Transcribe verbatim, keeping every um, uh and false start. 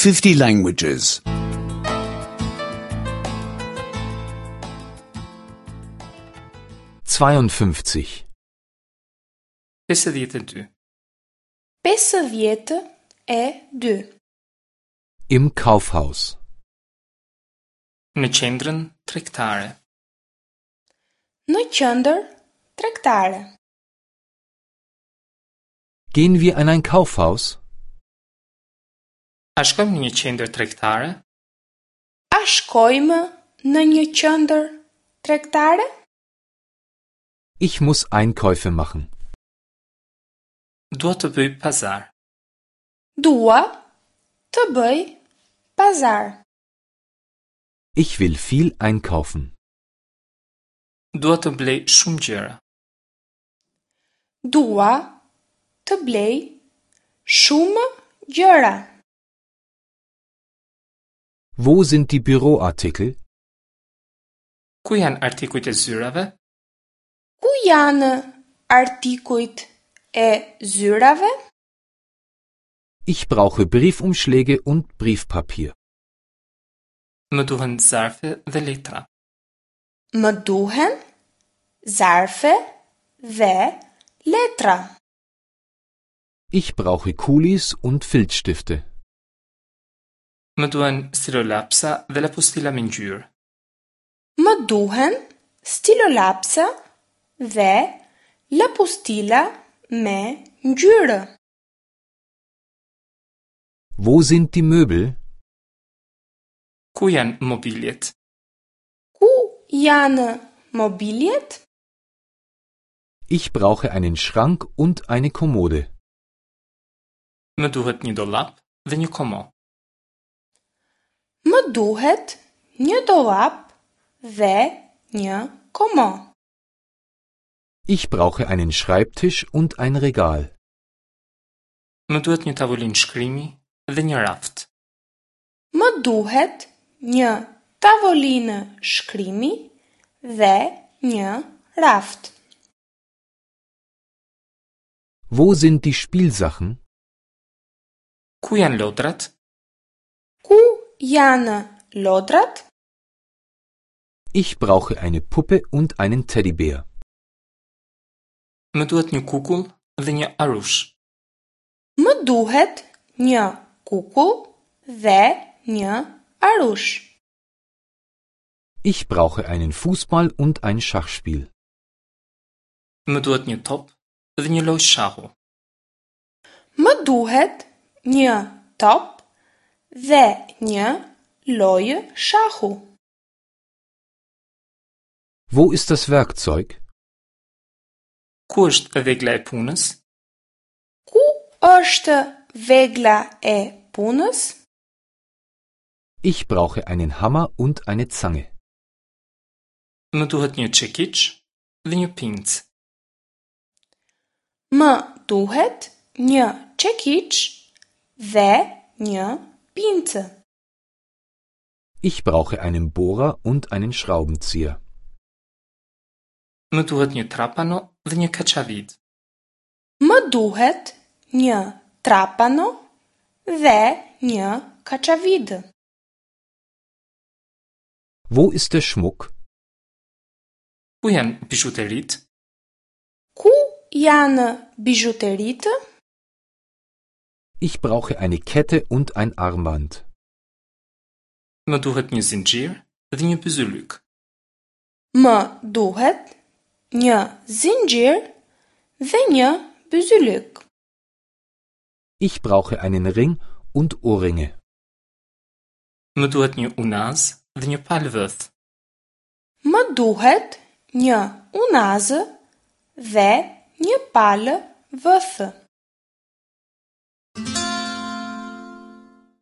fifty languages. zweiundfünfzig. pesëdhjetë e dy. pesëdhjetë e dy. Im Kaufhaus. Në qendrën tregtare. Në qendër tregtare. Gehen wir in ein Kaufhaus? A shkojmë në një qendër tregtare? A shkojmë në një qendër tregtare? Ich muss Einkäufe machen. Dua të bëj pazar. Dua të bëj pazar. Ich will viel einkaufen. Dua të blej shumë gjëra. Dua të blej shumë gjëra. Wo sind die Büroartikel? Ku janë artikujt e zyrave? Ku janë artikujt e zyrave? Ich brauche Briefumschläge und Briefpapier. Më duhen zarfe dhe letra. Më duhen zarfe dhe letra. Ich brauche Kulis und Filzstifte. Më duhen stilolapsa dhe lapostila me ngjyrë. Më duhen stilolapsa dhe lapostila me ngjyrë. Wo sind die Möbel? Ku janë mobiljet? Ku janë mobiljet? Ich brauche einen Schrank und eine Kommode. Më duhet një dollap dhe një komo. Më duhet një dollap dhe një komo. Ich brauche einen Schreibtisch und ein Regal. Më duhet një tavolinë shkrimi dhe një raft. Më duhet një tavolinë shkrimi dhe një raft. Wo sind die Spielsachen? Ku janë lodrat? Ku janë lodrat? Ich brauche eine Puppe und einen Teddybär. Më duhet një kukull dhe një arush. Më duhet një kukull dhe një arush. Ich brauche einen Fußball und ein Schachspiel. Më duhet një top dhe një lojë shahu. Më duhet një top dhe një lojë shahu. Wo ist das Werkzeug? Ku është vegla e punës? Ku është vegla e punës? Ich brauche einen Hammer und eine Zange. Më duhet një çekiç dhe një pincë. Më duhet një çekiç dhe një pincë. Ich brauche einen Bohrer und einen Schraubenzieher. Më duhet një trapano dhe një kaçavid. Më duhet një trapano dhe një kaçavid. Wo ist der Schmuck? Ku janë bijuteritë? Ku janë bijuteritë? Ich brauche eine Kette und ein Armband. Më duhet një zinxhir dhe një byzylyk. Më duhet një zinxhir dhe një byzylyk. Ich brauche einen Ring und Ohrringe. Më duhet një unaz dhe një palë vëth. Më duhet një unazë dhe një palë vëth.